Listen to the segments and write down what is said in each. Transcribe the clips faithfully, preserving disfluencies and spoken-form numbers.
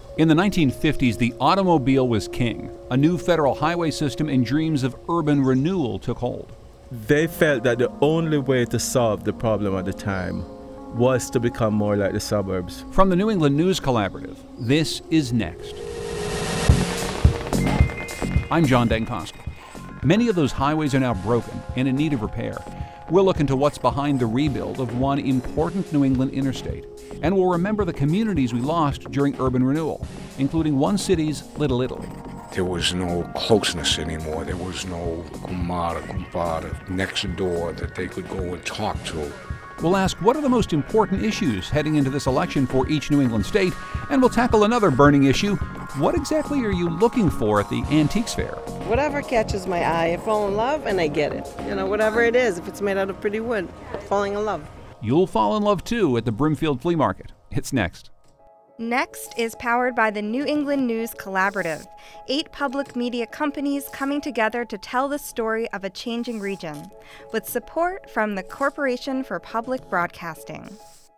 In the nineteen fifties, the automobile was king. A new federal highway system and dreams of urban renewal took hold. They felt that the only way to solve the problem at the time was to become more like the suburbs. From the New England News Collaborative, this is Next. I'm John Dankosky. Many of those highways are now broken and in need of repair. We'll look into what's behind the rebuild of one important New England interstate, and we'll remember the communities we lost during urban renewal, including one city's Little Italy. There was no closeness anymore. There was no comadre, compadre next door that they could go and talk to. We'll ask what are the most important issues heading into this election for each New England state, and we'll tackle another burning issue. What exactly are you looking for at the Antiques Fair? Whatever catches my eye, I fall in love and I get it. You know, whatever it is, if it's made out of pretty wood, falling in love. You'll fall in love too at the Brimfield Flea Market. It's next. Next is powered by the New England News Collaborative, eight public media companies coming together to tell the story of a changing region, with support from the Corporation for Public Broadcasting.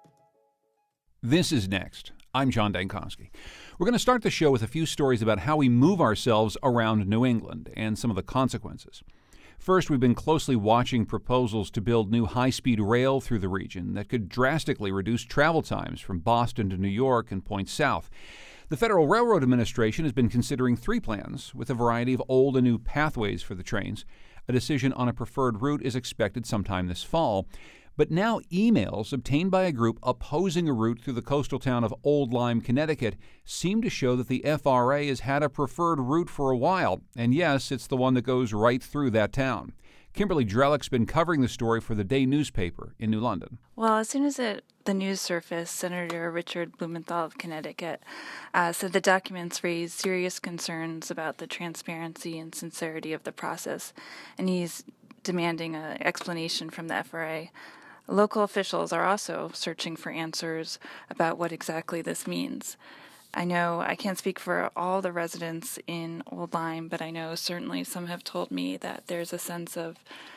This is Next. I'm John Dankosky. We're going to start the show with a few stories about how we move ourselves around New England and some of the consequences. First, we've been closely watching proposals to build new high-speed rail through the region that could drastically reduce travel times from Boston to New York and points south. The Federal Railroad Administration has been considering three plans with a variety of old and new pathways for the trains. A decision on a preferred route is expected sometime this fall. But now emails obtained by a group opposing a route through the coastal town of Old Lyme, Connecticut, seem to show that the F R A has had a preferred route for a while. And yes, it's the one that goes right through that town. Kimberly Drellick's been covering the story for the Day newspaper in New London. Well, as soon as it, the news surfaced, Senator Richard Blumenthal of Connecticut uh, said the documents raised serious concerns about the transparency and sincerity of the process, and he's demanding an explanation from the F R A. Local officials are also searching for answers about what exactly this means. I know I can't speak for all the residents in Old Lyme, but I know certainly some have told me that there's a sense of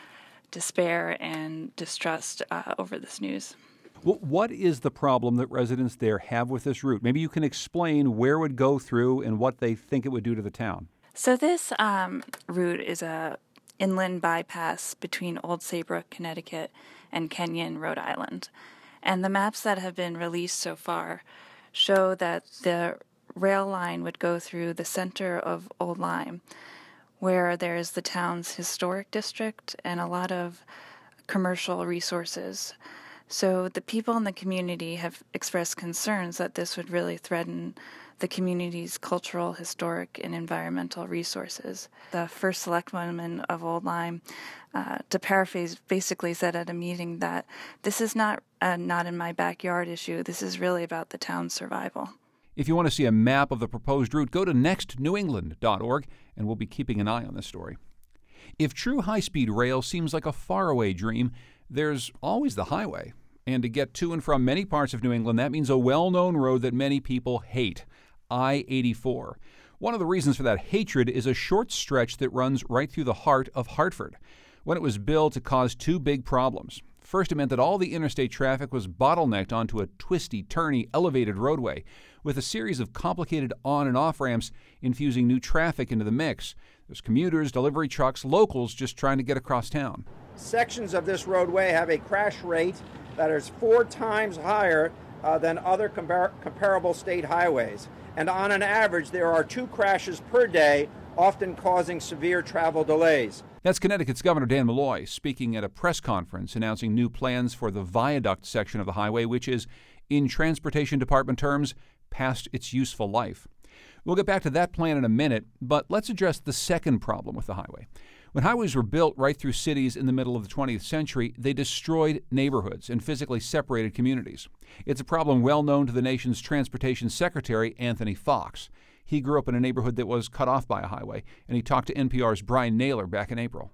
despair and distrust uh, over this news. Well, what is the problem that residents there have with this route? Maybe you can explain where it would go through and what they think it would do to the town. So this um, route is a inland bypass between Old Saybrook, Connecticut, and Kenyon, Rhode Island. And the maps that have been released so far show that the rail line would go through the center of Old Lyme, where there's the town's historic district and a lot of commercial resources. So the people in the community have expressed concerns that this would really threaten the community's cultural, historic, and environmental resources. The first selectwoman of Old Lyme, uh, to paraphrase, basically said at a meeting that this is not a not in my backyard issue. This is really about the town's survival. If you want to see a map of the proposed route, go to next new england dot org, and we'll be keeping an eye on this story. If true high-speed rail seems like a faraway dream, there's always the highway. And to get to and from many parts of New England, that means a well-known road that many people hate, I eighty-four. One of the reasons for that hatred is a short stretch that runs right through the heart of Hartford. When it was built, it caused two big problems. First, it meant that all the interstate traffic was bottlenecked onto a twisty, turny, elevated roadway, with a series of complicated on- and off-ramps infusing new traffic into the mix. There's commuters, delivery trucks, locals just trying to get across town. Sections of this roadway have a crash rate that is four times higher uh, than other compar- comparable state highways. And on an average, there are two crashes per day, often causing severe travel delays. That's Connecticut's Governor Dan Malloy speaking at a press conference announcing new plans for the viaduct section of the highway, which is, in Transportation Department terms, past its useful life. We'll get back to that plan in a minute, but let's address the second problem with the highway. When highways were built right through cities in the middle of the twentieth century, they destroyed neighborhoods and physically separated communities. It's a problem well known to the nation's transportation secretary, Anthony Fox. He grew up in a neighborhood that was cut off by a highway, and he talked to N P R's Brian Naylor back in April.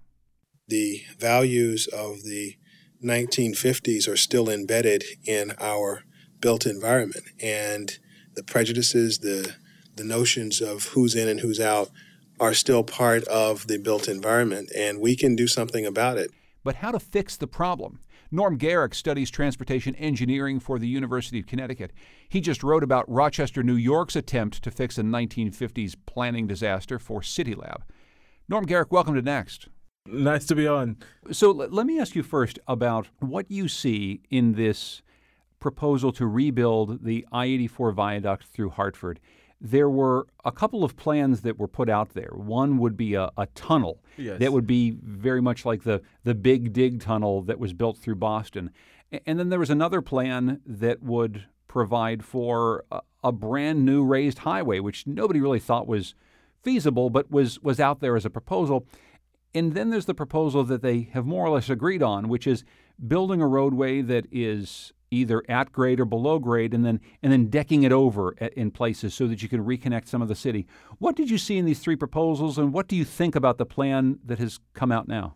The values of the nineteen fifties are still embedded in our built environment, and the prejudices, the the notions of who's in and who's out are still part of the built environment, and we can do something about it. But how to fix the problem? Norm Garrick studies transportation engineering for the University of Connecticut. He just wrote about Rochester, New York's attempt to fix a nineteen fifties planning disaster for CityLab. Norm Garrick, welcome to Next. Nice to be on. So l- let me ask you first about what you see in this proposal to rebuild the I eighty-four viaduct through Hartford. There were a couple of plans that were put out there. One would be a, a tunnel Yes. that would be very much like the, the Big Dig tunnel that was built through Boston. A- And then there was another plan that would provide for a, a brand new raised highway, which nobody really thought was feasible, but was, was out there as a proposal. And then there's the proposal that they have more or less agreed on, which is building a roadway that is either at grade or below grade, and then and then decking it over at, in places so that you can reconnect some of the city. What did you see in these three proposals, and what do you think about the plan that has come out now?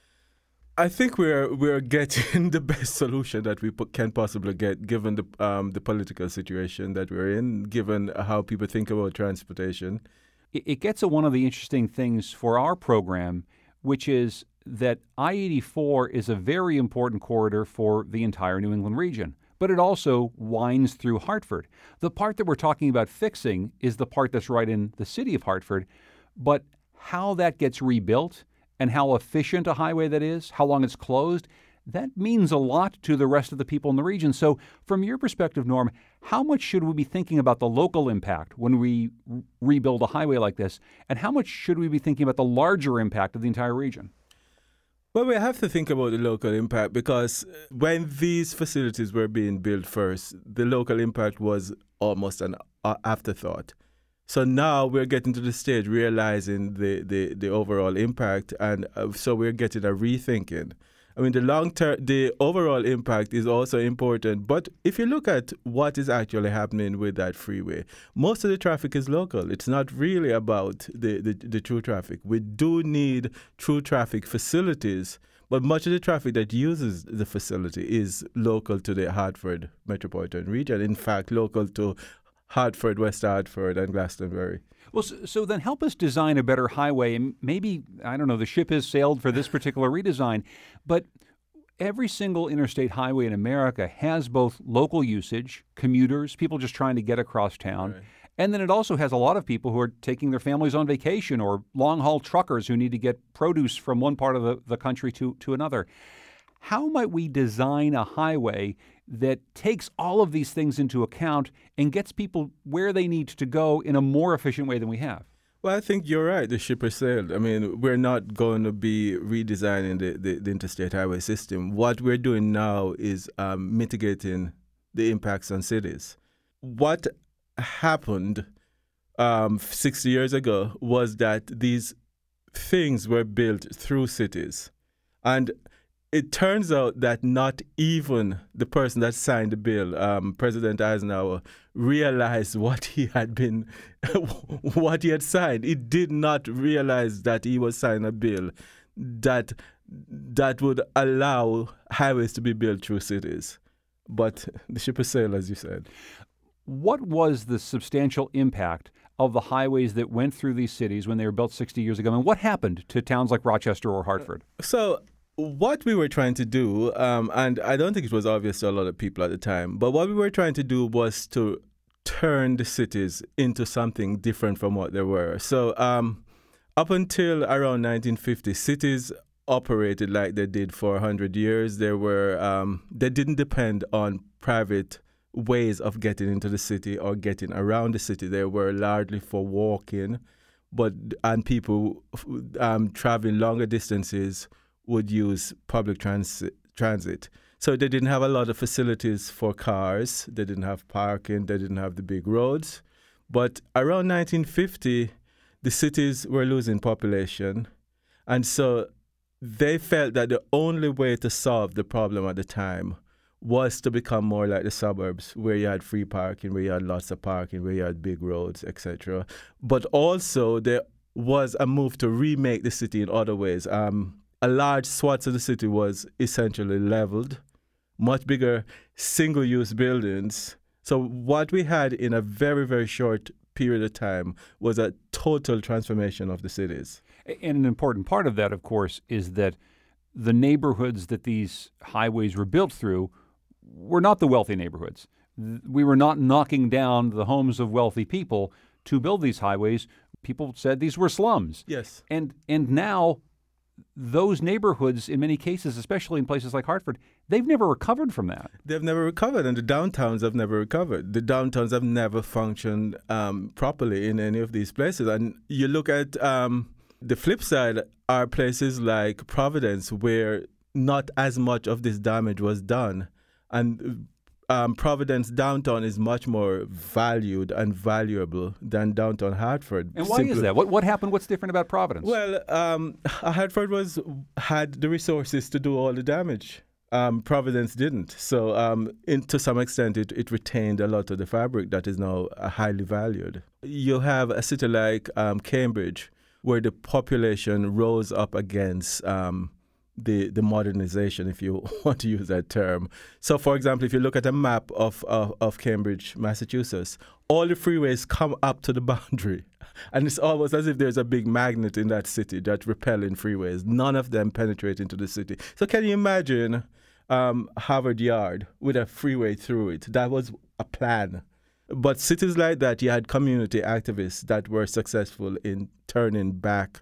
I think we're we're getting the best solution that we po- can possibly get, given the um, the political situation that we're in, given how people think about transportation. It, it gets at one of the interesting things for our program, which is that I eighty-four is a very important corridor for the entire New England region, but it also winds through Hartford. The part that we're talking about fixing is the part that's right in the city of Hartford, but how that gets rebuilt and how efficient a highway that is, how long it's closed, that means a lot to the rest of the people in the region. So from your perspective, Norm, how much should we be thinking about the local impact when we r- rebuild a highway like this, and how much should we be thinking about the larger impact of the entire region? Well, we have to think about the local impact, because when these facilities were being built first, the local impact was almost an uh, afterthought. So now we're getting to the stage realizing the, the, the overall impact, and uh, so we're getting a rethinking. I mean, the long term, the overall impact is also important. But if you look at what is actually happening with that freeway, most of the traffic is local. It's not really about the, the, the true traffic. We do need true traffic facilities, but much of the traffic that uses the facility is local to the Hartford metropolitan region. In fact, local to Hartford, West Hartford, and Glastonbury. Well, so, so then help us design a better highway. And maybe, I don't know, the ship has sailed for this particular redesign, but every single interstate highway in America has both local usage, commuters, people just trying to get across town, Right. and then it also has a lot of people who are taking their families on vacation, or long-haul truckers who need to get produce from one part of the, the country to, to another. How might we design a highway that takes all of these things into account and gets people where they need to go in a more efficient way than we have? Well, I think you're right. The ship has sailed. I mean, we're not going to be redesigning the, the, the interstate highway system. What we're doing now is um, mitigating the impacts on cities. What happened um, sixty years ago was that these things were built through cities. And it turns out that not even the person that signed the bill, um, President Eisenhower, realized what he had been, what he had signed. He did not realize that he was signing a bill that that would allow highways to be built through cities. But the ship has sailed, as you said. What was the substantial impact of the highways that went through these cities when they were built sixty years ago? And what happened to towns like Rochester or Hartford? So what we were trying to do, um, and I don't think it was obvious to a lot of people at the time, but what we were trying to do was to turn the cities into something different from what they were. So um, up until around nineteen fifty, cities operated like they did for one hundred years. They were um, they didn't depend on private ways of getting into the city or getting around the city. They were largely for walking, but and people um, traveling longer distances would use public transit, transit. So they didn't have a lot of facilities for cars. They didn't have parking. They didn't have the big roads. But around nineteen fifty, the cities were losing population. And so they felt that the only way to solve the problem at the time was to become more like the suburbs, where you had free parking, where you had lots of parking, where you had big roads, et cetera. But also there was a move to remake the city in other ways. Um, a large swath of the city was essentially leveled, much bigger single-use buildings. So what we had in a very, very short period of time was a total transformation of the cities. And an important part of that, of course, is that the neighborhoods that these highways were built through were not the wealthy neighborhoods. We were not knocking down the homes of wealthy people to build these highways. People said these were slums. Yes. And and now those neighborhoods, in many cases, especially in places like Hartford, they've never recovered from that. They've never recovered, and the downtowns have never recovered. The downtowns have never functioned um, properly in any of these places. And you look at um, the flip side are places like Providence, where not as much of this damage was done. And um, Providence downtown is much more valued and valuable than downtown Hartford. And why Simply, is that? What what happened? What's different about Providence? Well, um, Hartford was had the resources to do all the damage. Um, Providence didn't. So um, in, to some extent, it, it retained a lot of the fabric that is now uh, highly valued. You have a city like um, Cambridge, where the population rose up against um, the the modernization, if you want to use that term. So, for example, if you look at a map of, of, of Cambridge, Massachusetts, all the freeways come up to the boundary. And it's almost as if there's a big magnet in that city that repelling freeways. None of them penetrate into the city. So can you imagine um, Harvard Yard with a freeway through it? That was a plan. But cities like that, you had community activists that were successful in turning back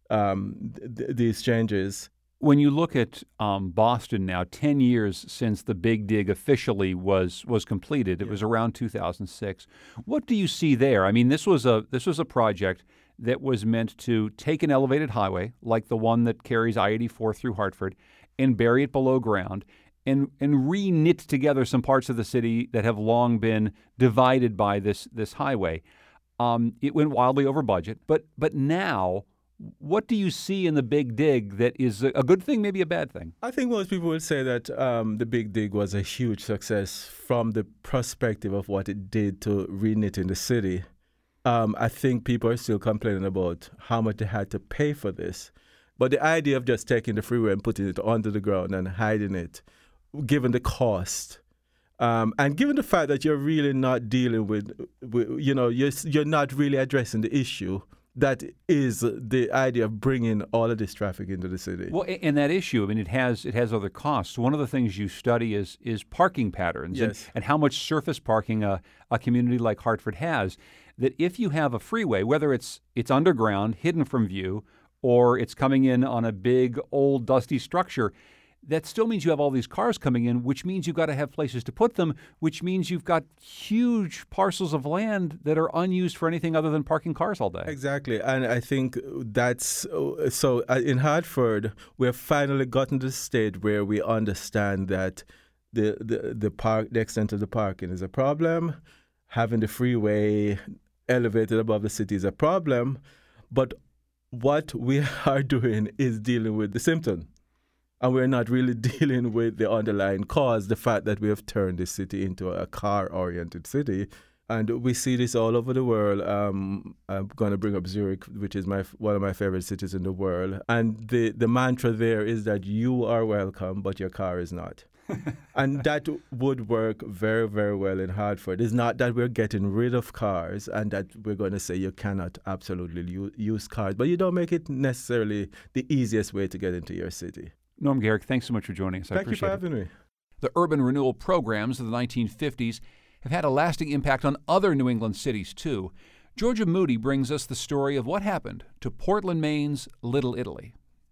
um, th- these changes. When you look at um, Boston now, ten years since the Big Dig officially was was completed, it yeah. was around two thousand six. What do you see there? I mean, this was a this was a project that was meant to take an elevated highway like the one that carries I eighty-four through Hartford and bury it below ground and and re-knit together some parts of the city that have long been divided by this this highway. Um, it went wildly over budget, but but now, what do you see in the Big Dig that is a good thing, maybe a bad thing? I think most people would say that um, the Big Dig was a huge success from the perspective of what it did to re-knit in the city. Um, I think people are still complaining about how much they had to pay for this. But the idea of just taking the freeway and putting it under the ground and hiding it, given the cost, um, and given the fact that you're really not dealing with, with you know, you're, you're not really addressing the issue, that is the idea of bringing all of this traffic into the city. Well, and that issue, I mean, it has it has other costs. One of the things you study is is parking patterns yes. and, and how much surface parking a, a community like Hartford has. That if you have a freeway, whether it's it's underground, hidden from view, or it's coming in on a big, old, dusty structure, that still means you have all these cars coming in, which means you've got to have places to put them, which means you've got huge parcels of land that are unused for anything other than parking cars all day. Exactly. And I think that's so in Hartford, we have finally gotten to the state where we understand that the, the, the park, the extent of the parking is a problem. Having the freeway elevated above the city is a problem. But what we are doing is dealing with the symptom. And we're not really dealing with the underlying cause, the fact that we have turned this city into a car-oriented city. And we see this all over the world. Um, I'm going to bring up Zurich, which is my one of my favorite cities in the world. And the, the mantra there is that you are welcome, but your car is not. And that would work very, very well in Hartford. It's not that we're getting rid of cars and that we're going to say you cannot absolutely u- use cars, but you don't make it necessarily the easiest way to get into your city. Norm Garrick, thanks so much for joining us. I Thank you appreciate for having it. me. The urban renewal programs of the nineteen fifties have had a lasting impact on other New England cities, too. Georgia Moody brings us the story of what happened to Portland, Maine's Little Italy.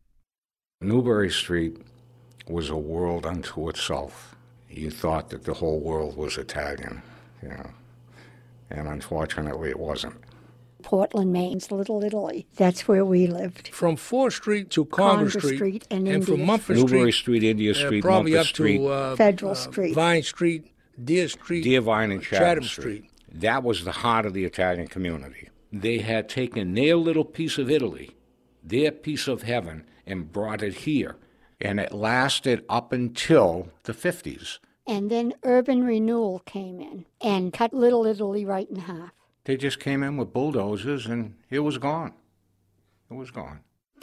Newbury Street was a world unto itself. You thought that the whole world was Italian, you know, and unfortunately it wasn't. Portland, Maine's Little Italy. That's where we lived. From fourth Street to Congress, Congress Street, Street and, and from Mumford Newbury Street, Street, India Street, uh, probably Mumford up Street, to uh, Federal uh, Street, Vine Street, Deer Street, Deer Vine and Chatham, Chatham Street. Street. That was the heart of the Italian community. They had taken their little piece of Italy, their piece of heaven, and brought it here. And it lasted up until the fifties. And then urban renewal came in and cut Little Italy right in half. They just came in with bulldozers and it was gone. It was gone.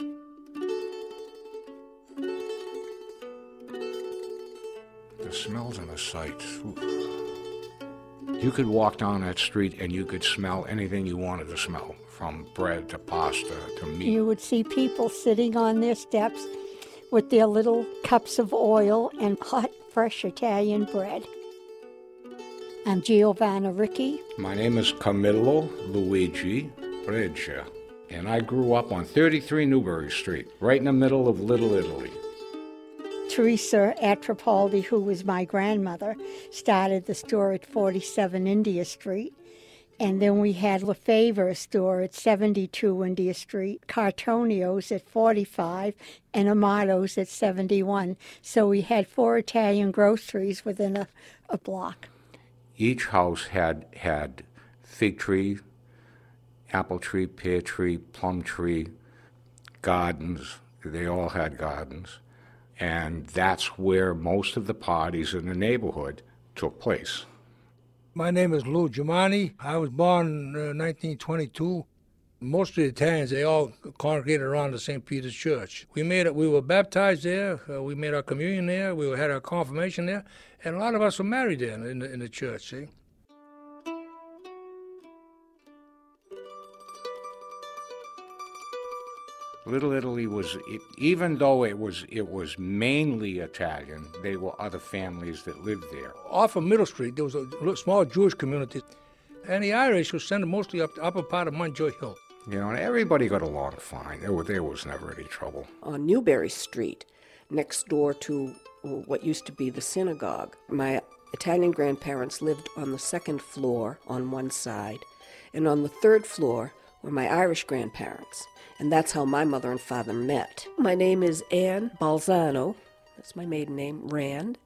The smells and the sights. Ooh. You could walk down that street and you could smell anything you wanted to smell, from bread to pasta to meat. You would see people sitting on their steps with their little cups of oil and hot, fresh Italian bread. I'm Giovanna Ricci. My name is Camillo Luigi Breccia, and I grew up on thirty-three Newbury Street, right in the middle of Little Italy. Teresa Atropaldi, who was my grandmother, started the store at forty-seven India Street. And then we had Lefevre store at seventy-two India Street, Cartonio's at forty-five, and Amato's at seventy-one. So we had four Italian groceries within a, a block. Each house had had fig tree, apple tree, pear tree, plum tree, gardens. They all had gardens. And that's where most of the parties in the neighborhood took place. My name is Lou Giummani. I was born in uh, nineteen twenty-two. Most of the Italians, they all congregated around the Saint Peter's Church. We made it. We were baptized there. Uh, we made our communion there. We had our confirmation there. And a lot of us were married there in the, in the church, see? Little Italy was, even though it was it was mainly Italian, there were other families that lived there. Off of Middle Street, there was a small Jewish community, and the Irish were sent mostly up the upper part of Montjoy Hill. You know, and everybody got along fine. There, were, there was never any trouble. On Newbury Street, next door to what used to be the synagogue, my Italian grandparents lived on the second floor on one side, and on the third floor were my Irish grandparents. And that's how my mother and father met. My name is Anne Balzano. That's my maiden name, Rand.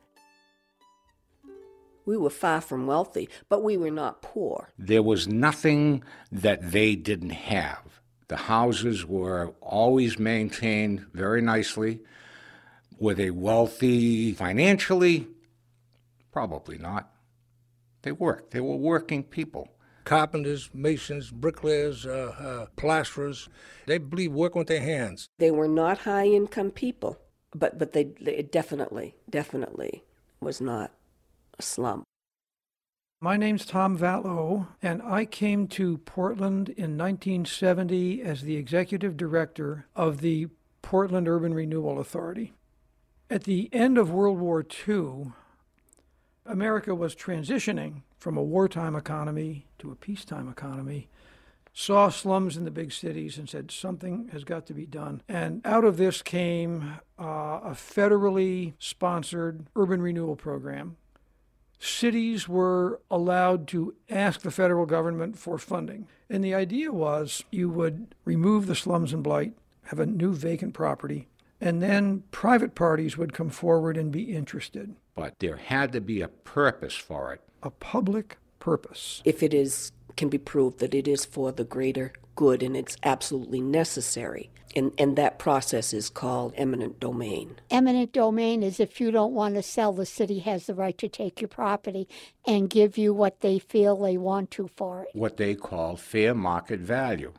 We were far from wealthy, but we were not poor. There was nothing that they didn't have. The houses were always maintained very nicely. Were they wealthy financially? Probably not. They worked. They were working people. Carpenters, masons, bricklayers, uh, uh, plasterers. They believed working with their hands. They were not high-income people, but but they, they definitely, definitely was not a slum. My name's Tom Vatlow, and I came to Portland in nineteen seventy as the executive director of the Portland Urban Renewal Authority. At the end of World War Two, America was transitioning from a wartime economy to a peacetime economy, saw slums in the big cities and said something has got to be done. And out of this came uh, a federally sponsored urban renewal program. Cities were allowed to ask the federal government for funding. And the idea was you would remove the slums and blight, have a new vacant property, and then private parties would come forward and be interested. But there had to be a purpose for it. A public purpose. If it is, can be proved that it is for the greater good and it's absolutely necessary. And, and that process is called eminent domain. Eminent domain is if you don't want to sell, the city has the right to take your property and give you what they feel they want to for it. What they call fair market value.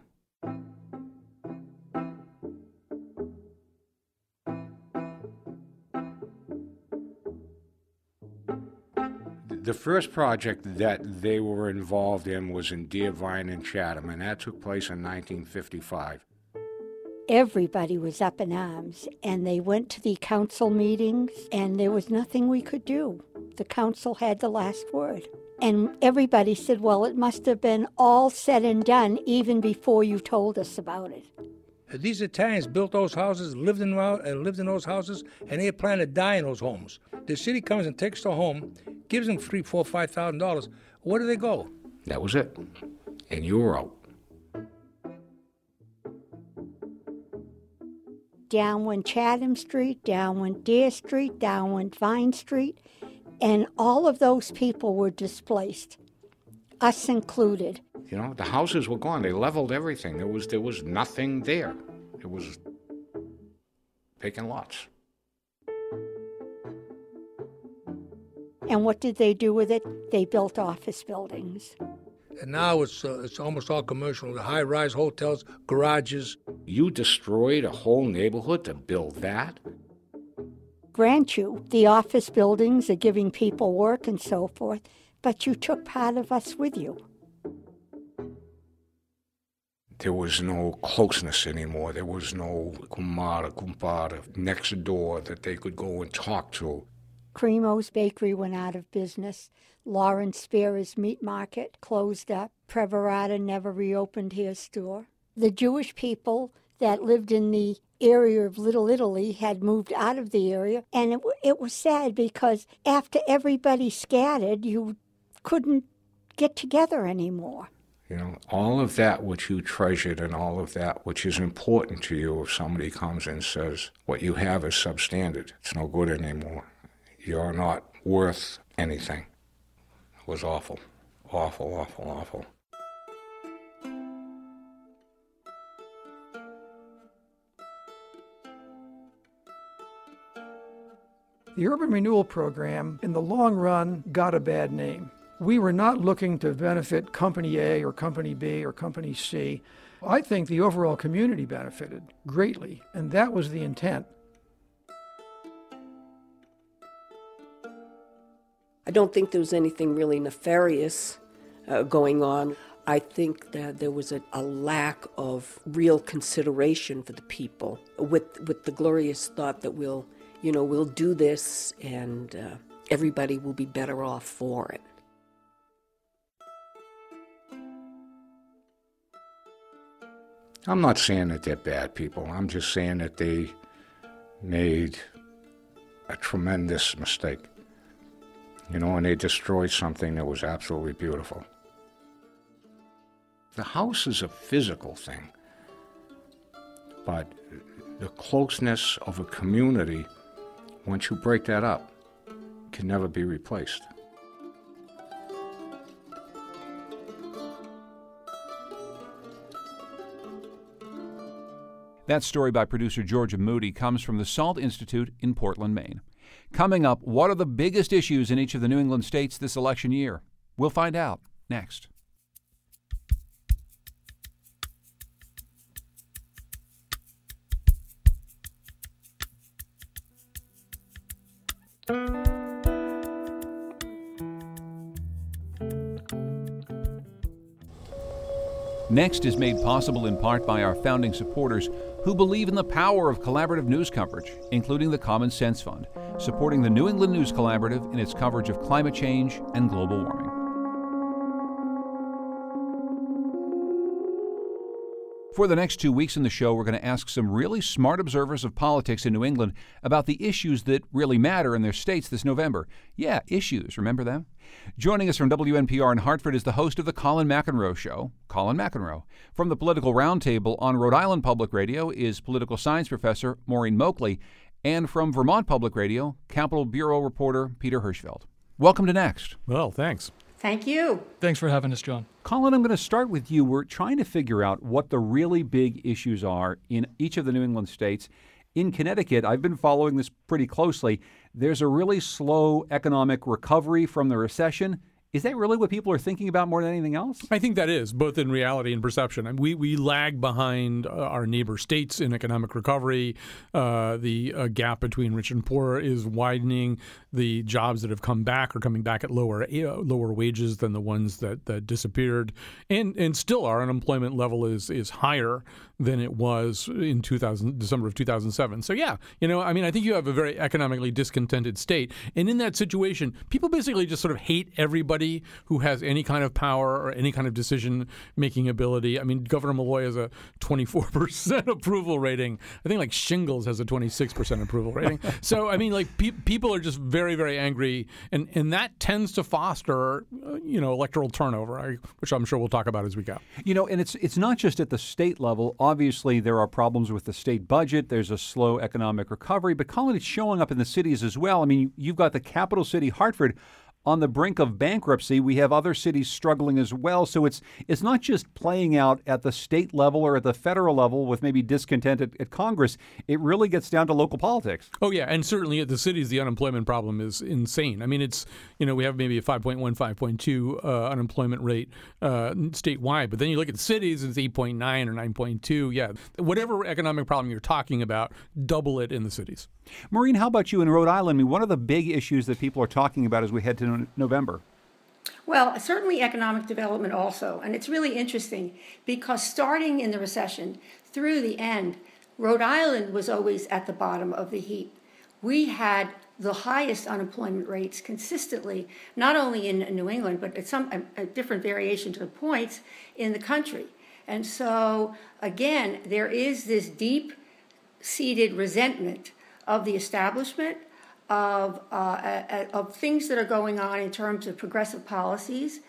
The first project that they were involved in was in Deervine and Chatham, and that took place in nineteen fifty-five. Everybody was up in arms, and they went to the council meetings, and there was nothing we could do. The council had the last word. And everybody said, well, it must have been all said and done even before you told us about it. These Italians built those houses, lived in, uh, lived in those houses, and they planned to die in those homes. The city comes and takes the home, gives them three, four, five thousand dollars. Where do they go? That was it. And you were out. Down went Chatham Street, down went Deer Street, down went Vine Street, and all of those people were displaced, us included. You know, the houses were gone. They leveled everything. There was there was nothing there. It was vacant lots. And what did they do with it? They built office buildings. And now it's uh, it's almost all commercial. The high-rise hotels, garages. You destroyed a whole neighborhood to build that? Grant you, the office buildings are giving people work and so forth, but you took part of us with you. There was no closeness anymore. There was no kumara, kumpada next door that they could go and talk to. Cremo's Bakery went out of business. Lawrence Spear's Meat Market closed up. Prevarata never reopened his store. The Jewish people that lived in the area of Little Italy had moved out of the area, and it, it was sad because after everybody scattered, you couldn't get together anymore. You know, all of that which you treasured and all of that which is important to you, if somebody comes and says, what you have is substandard, it's no good anymore, you're not worth anything. It was awful, awful, awful, awful. The Urban Renewal Program, in the long run, got a bad name. We were not looking to benefit Company A or Company B or Company C. I think the overall community benefited greatly, and that was the intent. I don't think there was anything really nefarious uh, going on. I think that there was a, a lack of real consideration for the people with, with the glorious thought that we'll You know, we'll do this and uh, everybody will be better off for it. I'm not saying that they're bad people. I'm just saying that they made a tremendous mistake. You know, and they destroyed something that was absolutely beautiful. The house is a physical thing, but the closeness of a community, once you break that up, can never be replaced. That story by producer Georgia Moody comes from the SALT Institute in Portland, Maine. Coming up, what are the biggest issues in each of the New England states this election year? We'll find out next. Next is made possible in part by our founding supporters who believe in the power of collaborative news coverage, including the Common Sense Fund, supporting the New England News Collaborative in its coverage of climate change and global warming. For the next two weeks in the show, we're going to ask some really smart observers of politics in New England about the issues that really matter in their states this November. Yeah, issues, remember them? Joining us from W N P R in Hartford is the host of the Colin McEnroe Show, Colin McEnroe. From the Political Roundtable on Rhode Island Public Radio is political science professor Maureen Moakley, and from Vermont Public Radio, Capitol Bureau reporter Peter Hirschfeld. Welcome to Next. Well, thanks. Thank you. Thanks for having us, John. Colin, I'm going to start with you. We're trying to figure out what the really big issues are in each of the New England states. In Connecticut, I've been following this pretty closely. There's a really slow economic recovery from the recession. Is that really what people are thinking about more than anything else? I think that is, both in reality and perception. I mean, we, we lag behind uh, our neighbor states in economic recovery. Uh, the uh, gap between rich and poor is widening. The jobs that have come back are coming back at lower uh, lower wages than the ones that, that disappeared. And and still our unemployment level is is higher than it was in two thousand, December of two thousand seven. So, yeah, you know, I mean, I think you have a very economically discontented state. And in that situation, people basically just sort of hate everybody who has any kind of power or any kind of decision-making ability. I mean, Governor Malloy has a twenty-four percent approval rating. I think, like, Shingles has a twenty-six percent approval rating. So, I mean, like, pe- people are just very, very angry. And, and that tends to foster, uh, you know, electoral turnover, I, which I'm sure we'll talk about as we go. You know, and it's it's not just at the state level. Obviously, there are problems with the state budget. There's a slow economic recovery. But, Colin, it's showing up in the cities as well. I mean, you've got the capital city, Hartford, on the brink of bankruptcy. We have other cities struggling as well. So it's it's not just playing out at the state level or at the federal level with maybe discontent at, at Congress. It really gets down to local politics. Oh, yeah. And certainly at the cities, the unemployment problem is insane. I mean, it's, you know, we have maybe a five point one, five point two uh, unemployment rate uh, statewide. But then you look at the cities, it's eight point nine or nine point two. Yeah. Whatever economic problem you're talking about, double it in the cities. Maureen, how about you in Rhode Island? I mean, what are the big issues that people are talking about as we head to no- November? Well, certainly economic development also. And it's really interesting because starting in the recession through the end, Rhode Island was always at the bottom of the heap. We had the highest unemployment rates consistently, not only in New England, but at some a, a different variation to the points in the country. And so, again, there is this deep-seated resentment of the establishment, of uh, of things that are going on in terms of progressive policies,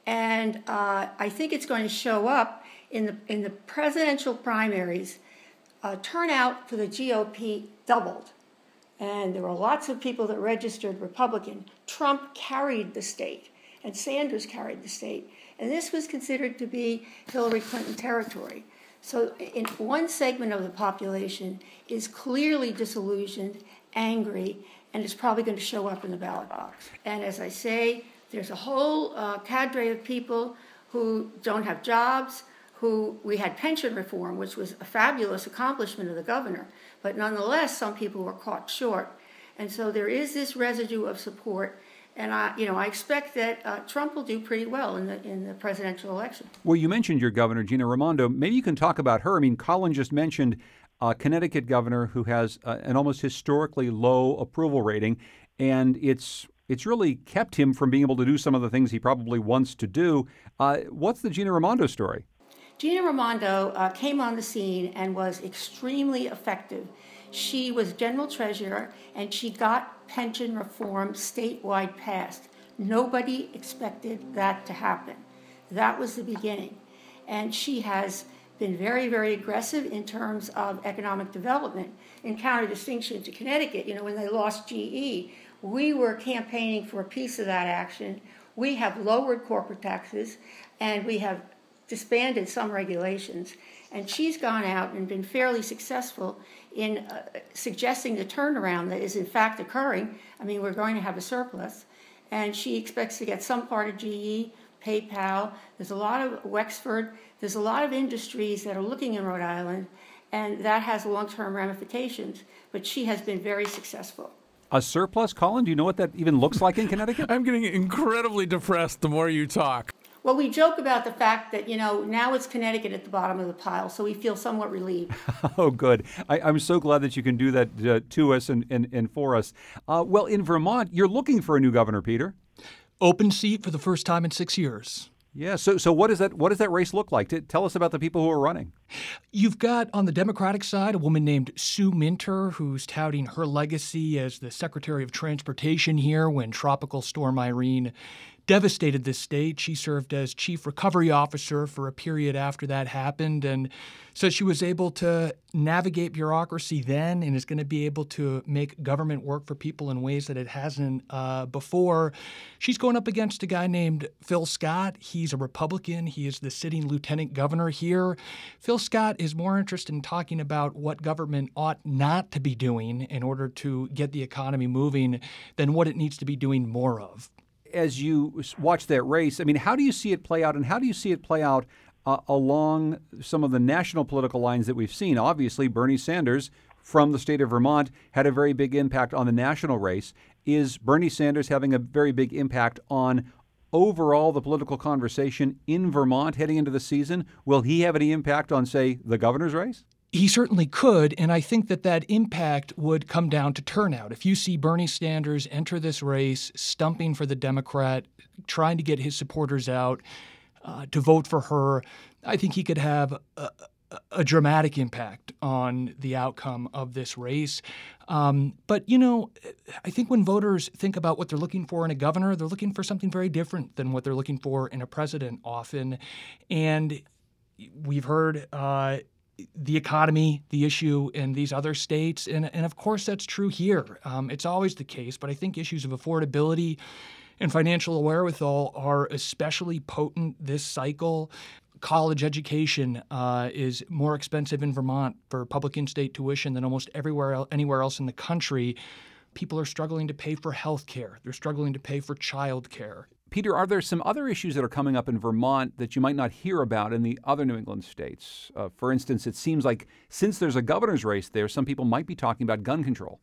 and uh, I think it's going to show up in the in the presidential primaries. Uh, turnout for the G O P doubled, and there were lots of people that registered Republican. Trump carried the state, and Sanders carried the state, and this was considered to be Hillary Clinton territory. So, in one segment of the population is clearly disillusioned, angry, and it's probably going to show up in the ballot box. And as I say, there's a whole uh, cadre of people who don't have jobs, who we had pension reform, which was a fabulous accomplishment of the governor, but nonetheless, some people were caught short. And so there is this residue of support, and I, you know, I expect that uh, Trump will do pretty well in the in the presidential election. Well, you mentioned your governor, Gina Raimondo. Maybe you can talk about her. I mean, Colin just mentioned a Connecticut governor who has uh, an almost historically low approval rating, and it's it's really kept him from being able to do some of the things he probably wants to do. Uh, what's the Gina Raimondo story? Gina Raimondo uh, came on the scene and was extremely effective. She was general treasurer, and she got pension reform statewide passed. Nobody expected that to happen. That was the beginning. And she has been very, very aggressive in terms of economic development. In counter-distinction to Connecticut, you know, when they lost G E, we were campaigning for a piece of that action. We have lowered corporate taxes, and we have disbanded some regulations. And she's gone out and been fairly successful in uh, suggesting the turnaround that is in fact occurring. I mean, we're going to have a surplus. And she expects to get some part of G E, PayPal. There's a lot of Wexford. There's a lot of industries that are looking in Rhode Island, and that has long-term ramifications. But she has been very successful. A surplus, Colin? Do you know what that even looks like in Connecticut? I'm getting incredibly depressed the more you talk. Well, we joke about the fact that, you know, now it's Connecticut at the bottom of the pile, so we feel somewhat relieved. Oh, good. I, I'm so glad that you can do that uh, to us and, and, and for us. Uh, well, in Vermont, you're looking for a new governor, Peter. Open seat for the first time in six years. Yeah. So, so what is that? What does that race look like? T- tell us about the people who are running. You've got on the Democratic side a woman named Sue Minter, who's touting her legacy as the Secretary of Transportation here when Tropical Storm Irene devastated this state. She served as chief recovery officer for a period after that happened, and so she was able to navigate bureaucracy then and is going to be able to make government work for people in ways that it hasn't uh, before. She's going up against a guy named Phil Scott. He's a Republican. He is the sitting lieutenant governor here. Phil Scott is more interested in talking about what government ought not to be doing in order to get the economy moving than what it needs to be doing more of. As you watch that race, I mean, how do you see it play out, and how do you see it play out uh, along some of the national political lines that we've seen? Obviously, Bernie Sanders from the state of Vermont had a very big impact on the national race. Is Bernie Sanders having a very big impact on overall the political conversation in Vermont heading into the season? Will he have any impact on, say, the governor's race? He certainly could, and I think that that impact would come down to turnout. If you see Bernie Sanders enter this race, stumping for the Democrat, trying to get his supporters out uh, to vote for her, I think he could have a, a, a dramatic impact on the outcome of this race. Um, but, you know, I think when voters think about what they're looking for in a governor, they're looking for something very different than what they're looking for in a president often. And we've heard uh, the economy, the issue in these other states. And, and of course, that's true here. Um, it's always the case. But I think issues of affordability and financial wherewithal are especially potent this cycle. College education uh, is more expensive in Vermont for public in-state tuition than almost everywhere else, anywhere else in the country. People are struggling to pay for health care. They're struggling to pay for child care. Peter, are there some other issues that are coming up in Vermont that you might not hear about in the other New England states? Uh, for instance, it seems like since there's a governor's race there, some people might be talking about gun control.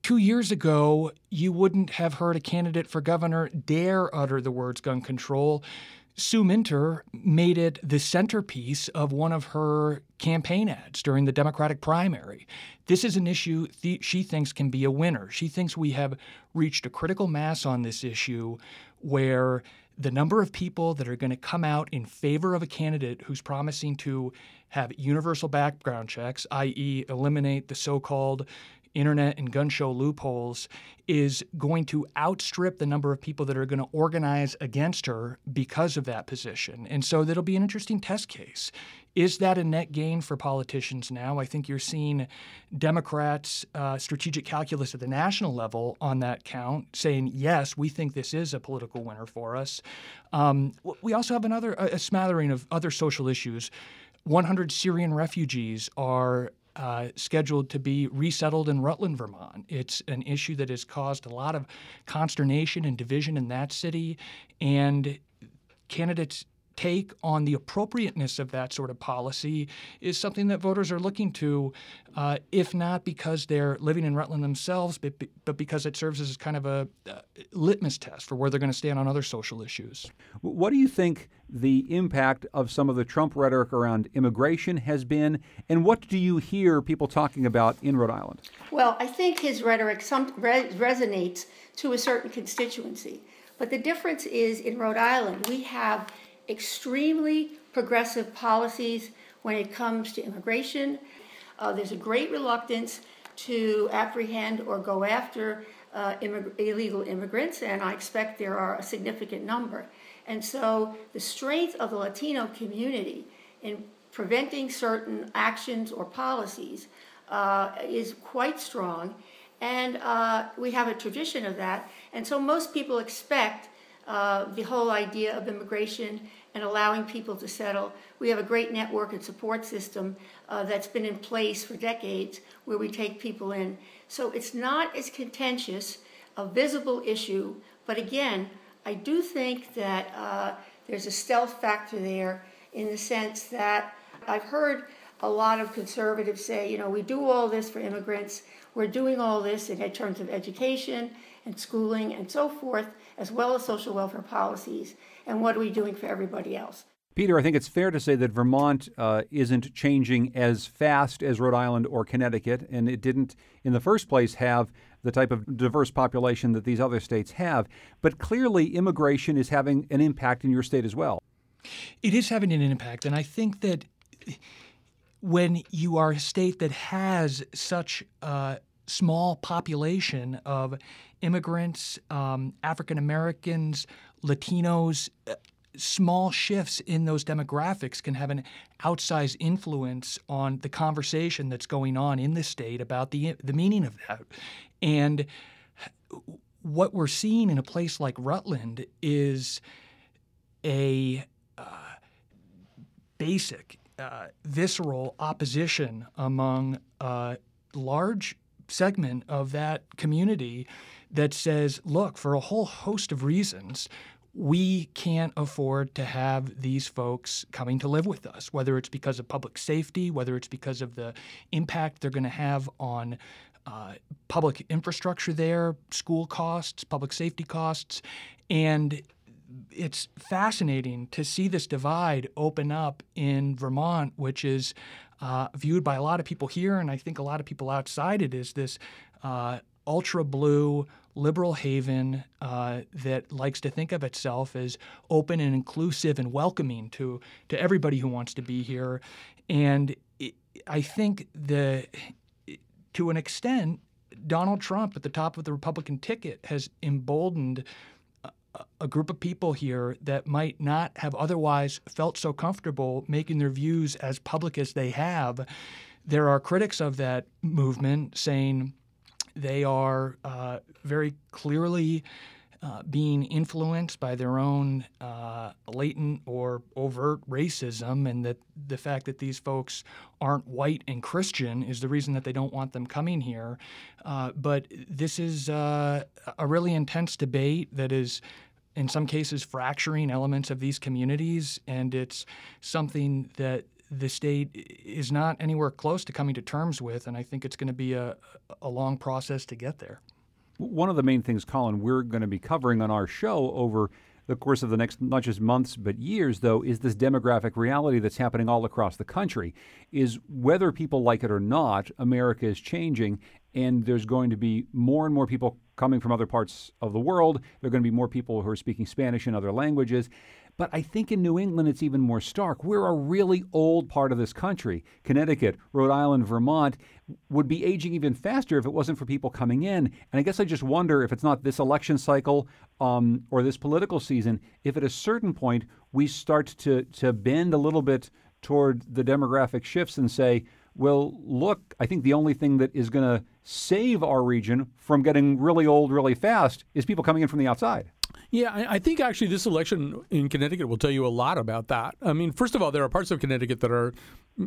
Two years ago, you wouldn't have heard a candidate for governor dare utter the words gun control. Sue Minter made it the centerpiece of one of her campaign ads during the Democratic primary. This is an issue th- she thinks can be a winner. She thinks we have reached a critical mass on this issue where the number of people that are going to come out in favor of a candidate who's promising to have universal background checks, that is eliminate the so-called internet and gun show loopholes, is going to outstrip the number of people that are going to organize against her because of that position. And so that'll be an interesting test case. Is that a net gain for politicians now? I think you're seeing Democrats' uh, strategic calculus at the national level on that count saying, yes, we think this is a political winner for us. Um, we also have another a smattering of other social issues. one hundred Syrian refugees are Uh, scheduled to be resettled in Rutland, Vermont. It's an issue that has caused a lot of consternation and division in that city, and candidates' take on the appropriateness of that sort of policy is something that voters are looking to, uh, if not because they're living in Rutland themselves, but, but because it serves as kind of a uh, litmus test for where they're going to stand on other social issues. What do you think the impact of some of the Trump rhetoric around immigration has been, and what do you hear people talking about in Rhode Island? Well, I think his rhetoric some, re- resonates to a certain constituency. But the difference is in Rhode Island, we have extremely progressive policies when it comes to immigration. Uh, there's a great reluctance to apprehend or go after uh, immig- illegal immigrants, and I expect there are a significant number. And so the strength of the Latino community in preventing certain actions or policies uh, is quite strong, and uh, we have a tradition of that. And so most people expect uh, the whole idea of immigration and allowing people to settle. We have a great network and support system uh, that's been in place for decades where we take people in. So it's not as contentious, a visible issue, but again, I do think that uh, there's a stealth factor there in the sense that I've heard a lot of conservatives say, you know, we do all this for immigrants, we're doing all this in terms of education and schooling and so forth, as well as social welfare policies, and what are we doing for everybody else? Peter, I think it's fair to say that Vermont uh, isn't changing as fast as Rhode Island or Connecticut, and it didn't in the first place have the type of diverse population that these other states have. But clearly immigration is having an impact in your state as well. It is having an impact, and I think that when you are a state that has such a small population of immigrants, um, African Americans, Latinos, uh, small shifts in those demographics can have an outsized influence on the conversation that's going on in the state about the the meaning of that. And what we're seeing in a place like Rutland is a uh, basic, uh, visceral opposition among a large segment of that community that says, look, for a whole host of reasons, we can't afford to have these folks coming to live with us, whether it's because of public safety, whether it's because of the impact they're going to have on uh, public infrastructure there, school costs, public safety costs. And it's fascinating to see this divide open up in Vermont, which is uh, viewed by a lot of people here, and I think a lot of people outside it, as this uh, ultra-blue liberal haven uh, that likes to think of itself as open and inclusive and welcoming to to everybody who wants to be here. And it, I think the to an extent, Donald Trump at the top of the Republican ticket has emboldened a, a group of people here that might not have otherwise felt so comfortable making their views as public as they have. There are critics of that movement saying they are uh, very clearly uh, being influenced by their own uh, latent or overt racism, and that the fact that these folks aren't white and Christian is the reason that they don't want them coming here. Uh, but this is uh, a really intense debate that is, in some cases, fracturing elements of these communities, and it's something that the state is not anywhere close to coming to terms with, and I think it's going to be a, a long process to get there. One of the main things, Colin, we're going to be covering on our show over the course of the next not just months but years, though, is this demographic reality that's happening all across the country, is whether people like it or not, America is changing, and there's going to be more and more people coming from other parts of the world. There are going to be more people who are speaking Spanish and other languages. But I think in New England, it's even more stark. We're a really old part of this country. Connecticut, Rhode Island, Vermont would be aging even faster if it wasn't for people coming in. And I guess I just wonder if it's not this election cycle um, or this political season, if at a certain point we start to, to bend a little bit toward the demographic shifts and say, well, look, I think the only thing that is going to save our region from getting really old really fast is people coming in from the outside. Yeah, I, I think actually this election in Connecticut will tell you a lot about that. I mean, first of all, there are parts of Connecticut that are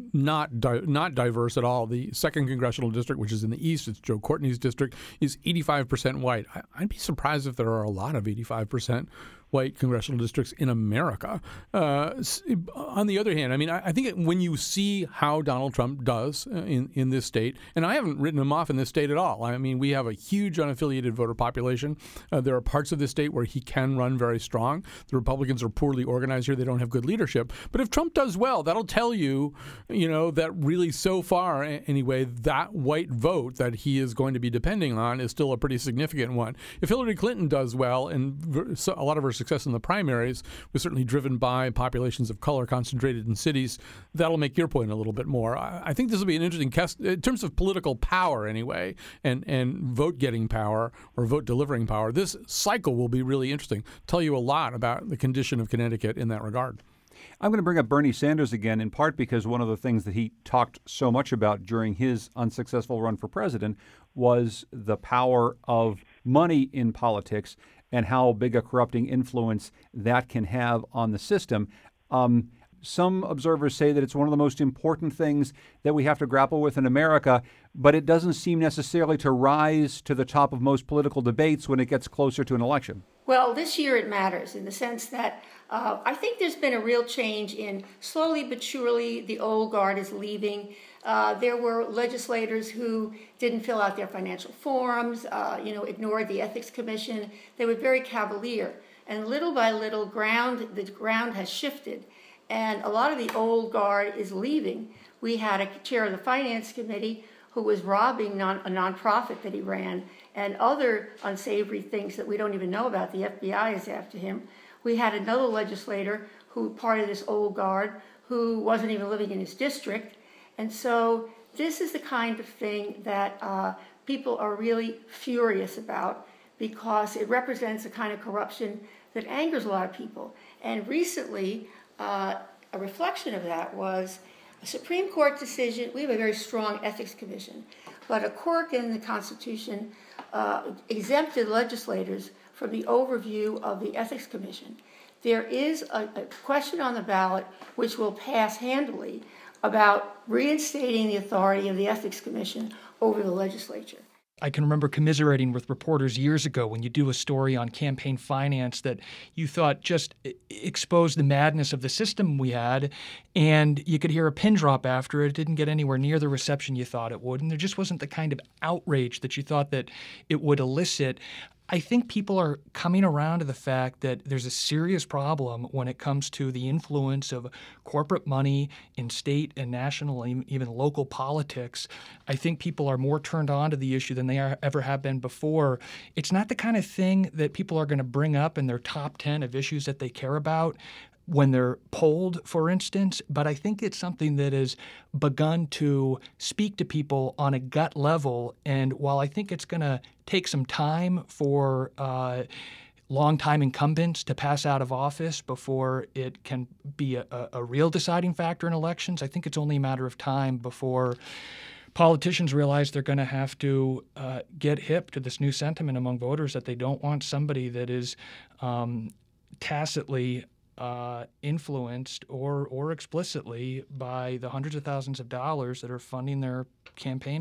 not di- not diverse at all. The second congressional district, which is in the east, it's Joe Courtney's district, is eighty-five percent white. I- I'd be surprised if there are a lot of eighty-five percent white congressional districts in America. Uh, on the other hand, I mean, I, I think when you see how Donald Trump does in, in this state, and I haven't written him off in this state at all. I mean, we have a huge unaffiliated voter population. Uh, there are parts of this state where he can run very strong. The Republicans are poorly organized here. They don't have good leadership. But if Trump does well, that'll tell you, you know, that really so far, anyway, that white vote that he is going to be depending on is still a pretty significant one. If Hillary Clinton does well, and a lot of her success in the primaries was certainly driven by populations of color concentrated in cities, that'll make your point a little bit more. I, I think this will be an interesting test in terms of political power anyway, and, and vote-getting power or vote-delivering power. This cycle will be really interesting. Tell you a lot about the condition of Connecticut in that regard. I'm going to bring up Bernie Sanders again, in part because one of the things that he talked so much about during his unsuccessful run for president was the power of money in politics and how big a corrupting influence that can have on the system. Um, some observers say that it's one of the most important things that we have to grapple with in America, but it doesn't seem necessarily to rise to the top of most political debates when it gets closer to an election. Well, this year it matters in the sense that uh, I think there's been a real change in slowly but surely the old guard is leaving. Uh, there were legislators who didn't fill out their financial forms, uh, you know, ignored the Ethics Commission. They were very cavalier. And little by little, ground the ground has shifted. And a lot of the old guard is leaving. We had a chair of the Finance Committee who was robbing non, a nonprofit that he ran and other unsavory things that we don't even know about. The F B I is after him. We had another legislator who, part of this old guard, who wasn't even living in his district. And so this is the kind of thing that uh, people are really furious about because it represents a kind of corruption that angers a lot of people. And recently, uh, a reflection of that was a Supreme Court decision. We have a very strong ethics commission, but a quirk in the Constitution uh, exempted legislators from the overview of the Ethics Commission. There is a, a question on the ballot which will pass handily about reinstating the authority of the Ethics Commission over the legislature. I can remember commiserating with reporters years ago when you do a story on campaign finance that you thought just exposed the madness of the system we had, and you could hear a pin drop after it. It didn't get anywhere near the reception you thought it would, and there just wasn't the kind of outrage that you thought that it would elicit. I think people are coming around to the fact that there's a serious problem when it comes to the influence of corporate money in state and national and even local politics. I think people are more turned on to the issue than they are, ever have been before. It's not the kind of thing that people are going to bring up in their top ten of issues that they care about when they're polled, for instance, but I think it's something that has begun to speak to people on a gut level. And while I think it's going to take some time for uh, longtime incumbents to pass out of office before it can be a, a real deciding factor in elections, I think it's only a matter of time before politicians realize they're going to have to uh, get hip to this new sentiment among voters that they don't want somebody that is um, tacitly Uh, influenced or or explicitly by the hundreds of thousands of dollars that are funding their campaign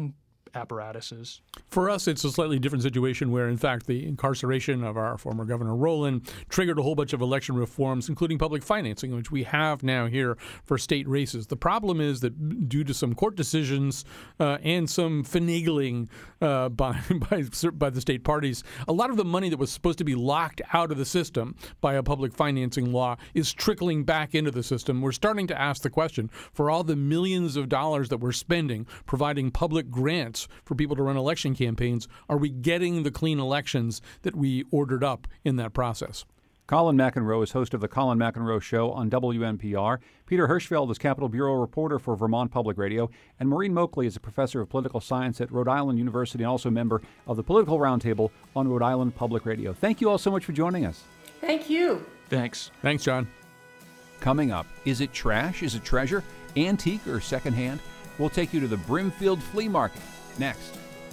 apparatuses. For us, it's a slightly different situation where, in fact, the incarceration of our former Governor Rowland triggered a whole bunch of election reforms, including public financing, which we have now here for state races. The problem is that due to some court decisions uh, and some finagling uh, by, by, by the state parties, a lot of the money that was supposed to be locked out of the system by a public financing law is trickling back into the system. We're starting to ask the question, for all the millions of dollars that we're spending providing public grants for people to run election campaigns, are we getting the clean elections that we ordered up in that process? Colin McEnroe is host of The Colin McEnroe Show on W N P R. Peter Hirschfeld is Capitol Bureau reporter for Vermont Public Radio. And Maureen Moakley is a professor of political science at Rhode Island University and also a member of the Political Roundtable on Rhode Island Public Radio. Thank you all so much for joining us. Thank you. Thanks. Thanks, John. Coming up, is it trash? Is it treasure? Antique or secondhand? We'll take you to the Brimfield Flea Market next.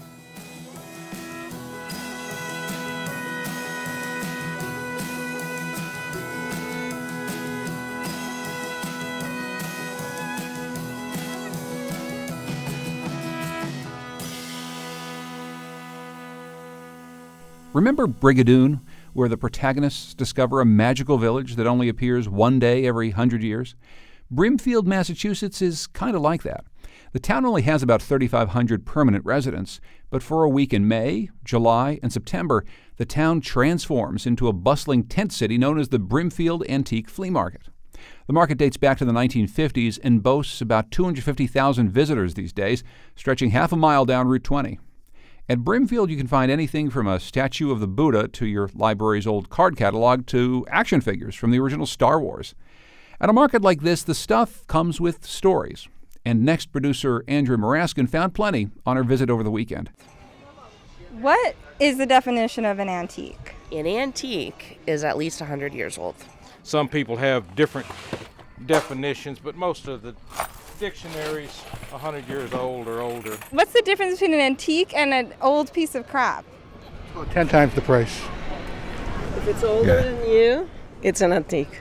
Remember Brigadoon, where the protagonists discover a magical village that only appears one day every hundred years? Brimfield, Massachusetts is kind of like that. The town only has about thirty-five hundred permanent residents, but for a week in May, July, and September, the town transforms into a bustling tent city known as the Brimfield Antique Flea Market. The market dates back to the nineteen fifties and boasts about two hundred fifty thousand visitors these days, stretching half a mile down Route twenty. At Brimfield, you can find anything from a statue of the Buddha to your library's old card catalog to action figures from the original Star Wars. At a market like this, the stuff comes with stories. And Next producer Andrea Maraskin found plenty on her visit over the weekend. What is the definition of an antique? An antique is at least one hundred years old. Some people have different definitions, but most of the dictionaries one hundred years old or older. What's the difference between an antique and an old piece of crap? Well, ten times the price. If it's older yeah. than you, it's an antique.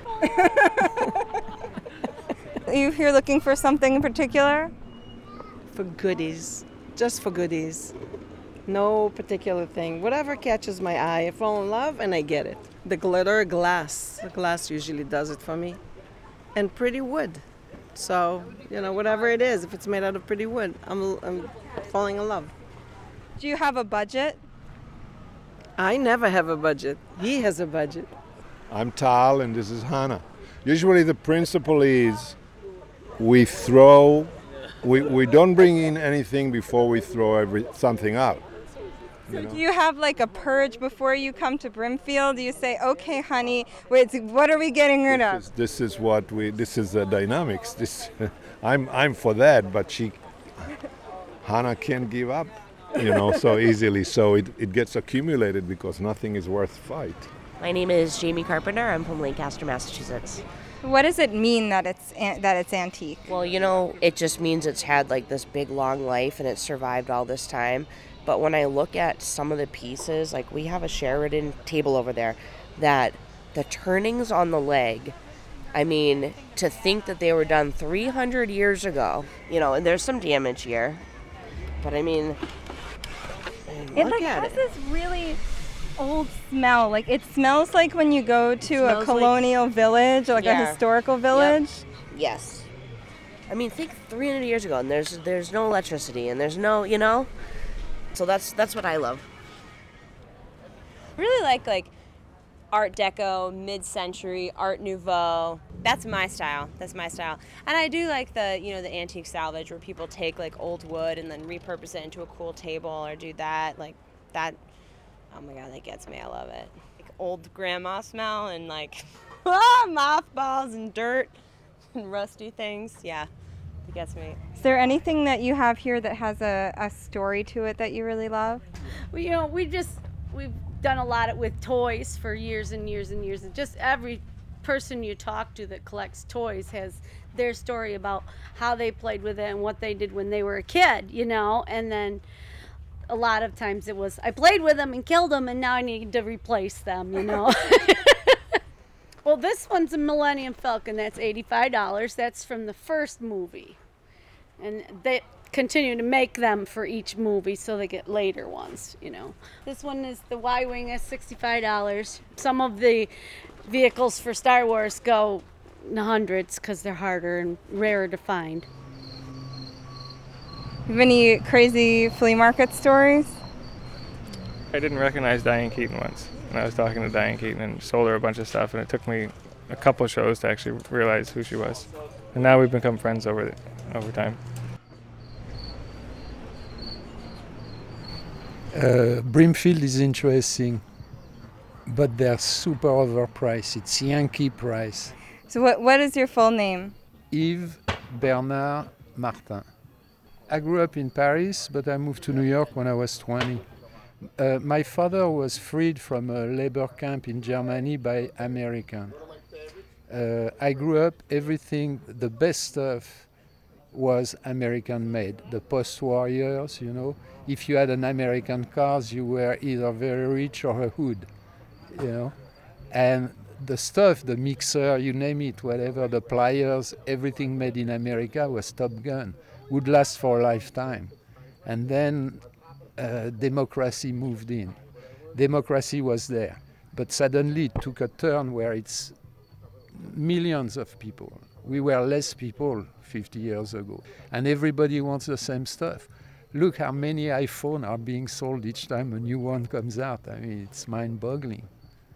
Are you here looking for something in particular? For goodies. Just for goodies. No particular thing. Whatever catches my eye, I fall in love and I get it. The glitter glass. The glass usually does it for me. And pretty wood. So, you know, whatever it is, if it's made out of pretty wood, I'm, I'm falling in love. Do you have a budget? I never have a budget. He has a budget. I'm Tal and this is Hannah. Usually the principle is we throw, we, we don't bring in anything before we throw every, something out. So do you have like a purge before you come to Brimfield? Do you say, okay, honey, wait, what are we getting rid this of? Is, this is what we, this is the dynamics. This, I'm, I'm for that, but she, Hannah can't give up, you know, so easily. So it, it gets accumulated because nothing is worth fight. My name is Jamie Carpenter. I'm from Lancaster, Massachusetts. What does it mean that it's an- that it's antique? Well, you know, it just means it's had like this big long life and it's survived all this time. But when I look at some of the pieces, like we have a Sheridan table over there, that the turnings on the leg, I mean, to think that they were done three hundred years ago, you know, and there's some damage here. But I mean, it like has it. this really old smell. Like it smells like when you go to a colonial like, village, or like yeah. a historical village. Yep. Yes. I mean, think three hundred years ago, and there's there's no electricity, and there's no, you know. So that's that's what I love. Really like like Art Deco, mid-century, Art Nouveau. That's my style. That's my style. And I do like the you know the antique salvage where people take like old wood and then repurpose it into a cool table or do that like that. Oh my God, that gets me. I love it. Like old grandma smell and like ah, mothballs and dirt and rusty things. Yeah. It gets me. Is there anything that you have here that has a, a story to it that you really love? Well, you know, we just, we've done a lot with toys for years and years and years. And just every person you talk to that collects toys has their story about how they played with it and what they did when they were a kid, you know? And then a lot of times it was, I played with them and killed them and now I need to replace them, you know? Well, this one's a Millennium Falcon. That's eighty-five dollars. That's from the first movie. And they continue to make them for each movie so they get later ones, you know. This one is the Y-Wing is sixty-five dollars. Some of the vehicles for Star Wars go in the hundreds because they're harder and rarer to find. Have any crazy flea market stories? I didn't recognize Diane Keaton once, and I was talking to Diane Keaton and sold her a bunch of stuff, and it took me a couple shows to actually realize who she was. And now we've become friends over the, over time. Uh, Brimfield is interesting, but they're super overpriced. It's Yankee price. So what what is your full name? Yves Bernard Martin. I grew up in Paris, but I moved to New York when I was twenty. Uh, my father was freed from a labor camp in Germany by Americans. Uh, I grew up, everything, the best stuff was American made. The post-war years, you know, if you had an American car, you were either very rich or a hood, you know. And the stuff, the mixer, you name it, whatever, the pliers, everything made in America was Top Gun, would last for a lifetime. And then uh, democracy moved in. Democracy was there. But suddenly it took a turn where it's millions of people. We were less people fifty years ago. And everybody wants the same stuff. Look how many iPhones are being sold each time a new one comes out. I mean, it's mind-boggling.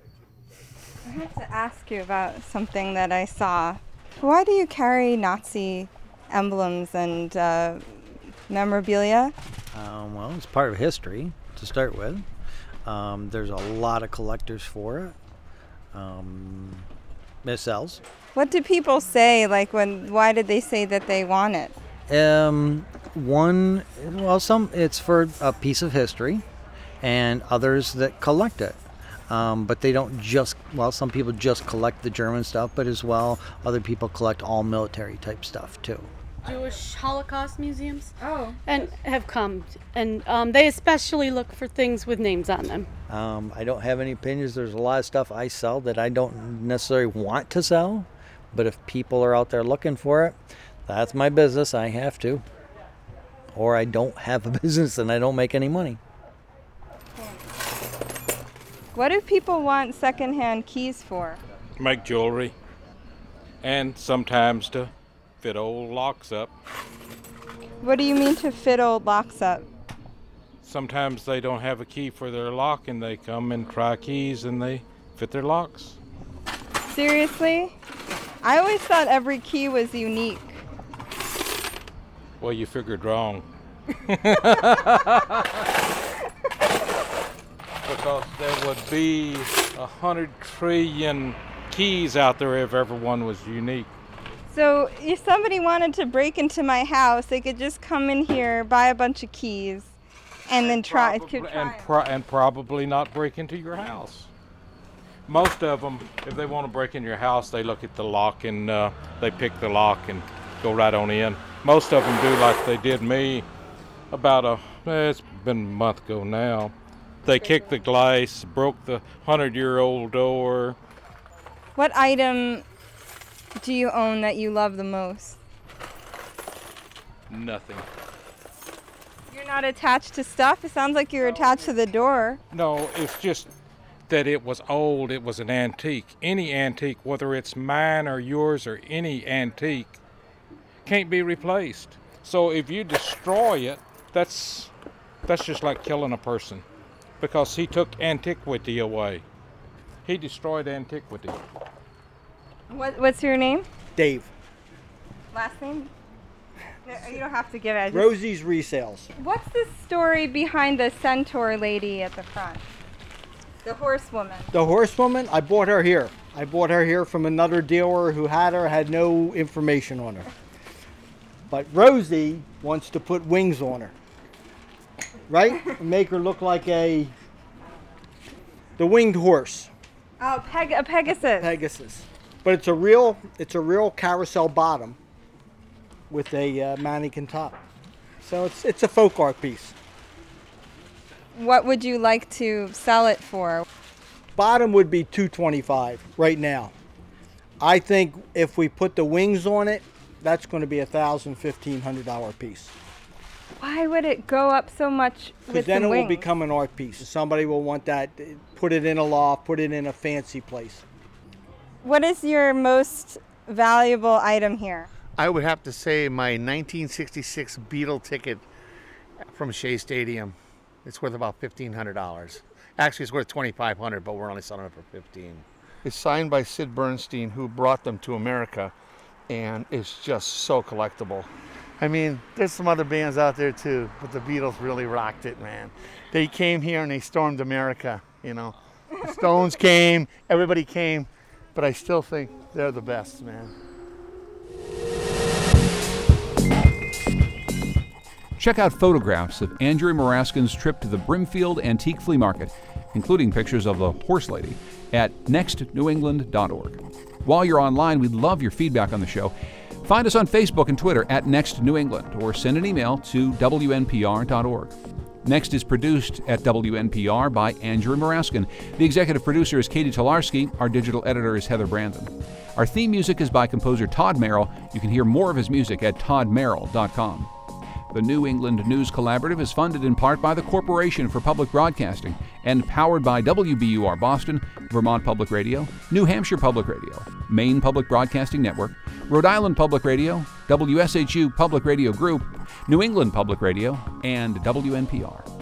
I have to ask you about something that I saw. Why do you carry Nazi emblems and uh, memorabilia? Um, well, it's part of history to start with. Um, there's a lot of collectors for it. Um, it sells. What do people say? Like, when? Why did they say that they want it? Um, one, well, some it's for a piece of history, and others that collect it. Um, but they don't just, well, some people just collect the German stuff, but as well, other people collect all military type stuff too. Jewish Holocaust museums. Oh. And have come, and um, they especially look for things with names on them. Um, I don't have any opinions. There's a lot of stuff I sell that I don't necessarily want to sell, but if people are out there looking for it, that's my business. I have to. Or I don't have a business and I don't make any money. What do people want secondhand keys for? Make jewelry, and sometimes to fit old locks up. What do you mean to fit old locks up? Sometimes they don't have a key for their lock and they come and try keys and they fit their locks. Seriously? I always thought every key was unique. Well, you figured wrong. Because there would be a hundred trillion keys out there if everyone was unique. So if somebody wanted to break into my house, they could just come in here, buy a bunch of keys, and then try. Probably, try and, pro- and probably not break into your house. Most of them, if they want to break in your house, they look at the lock and uh, they pick the lock and go right on in. Most of them do like they did me about a, eh, it's been a month ago now. They kicked the glass, broke the hundred-year-old door. What item do you own that you love the most? Nothing. You're not attached to stuff? It sounds like you're attached to the door. No, it's just that it was old, it was an antique. Any antique, whether it's mine or yours or any antique, can't be replaced. So if you destroy it, that's that's just like killing a person, because he took antiquity away. He destroyed antiquity. What, what's your name? Dave. Last name? No, you don't have to give it. I just- Rosie's Resales. What's the story behind the centaur lady at the front? The horsewoman. The horsewoman, I bought her here. I bought her here from another dealer who had her, had no information on her. But Rosie wants to put wings on her, right? Make her look like a, the winged horse. Oh, Peg- a Pegasus. Pegasus. But it's a real, it's a real carousel bottom with a uh, mannequin top. So it's it's a folk art piece. What would you like to sell it for? Bottom would be two twenty-five right now. I think if we put the wings on it, that's going to be a thousand, fifteen hundred dollar piece. Why would it go up so much Because with then the it wings? will become an art piece. Somebody will want that, put it in a loft, put it in a fancy place. What is your most valuable item here? I would have to say my nineteen sixty-six Beatle ticket from Shea Stadium. It's worth about fifteen hundred dollars. Actually, it's worth twenty-five hundred dollars, but we're only selling it for fifteen dollars. It's signed by Sid Bernstein, who brought them to America, and it's just so collectible. I mean, there's some other bands out there too, but the Beatles really rocked it, man. They came here and they stormed America, you know. The Stones came, everybody came, but I still think they're the best, man. Check out photographs of Andrew Maraskin's trip to the Brimfield Antique Flea Market, including pictures of the horse lady, at next new england dot org. While you're online, we'd love your feedback on the show. Find us on Facebook and Twitter at Next New England, or send an email to w n p r dot org. Next is produced at W N P R by Andrew Maraskin. The executive producer is Katie Tolarski. Our digital editor is Heather Brandon. Our theme music is by composer Todd Merrill. You can hear more of his music at todd merrill dot com. The New England News Collaborative is funded in part by the Corporation for Public Broadcasting and powered by W B U R Boston, Vermont Public Radio, New Hampshire Public Radio, Maine Public Broadcasting Network, Rhode Island Public Radio, W S H U Public Radio Group, New England Public Radio, and W N P R.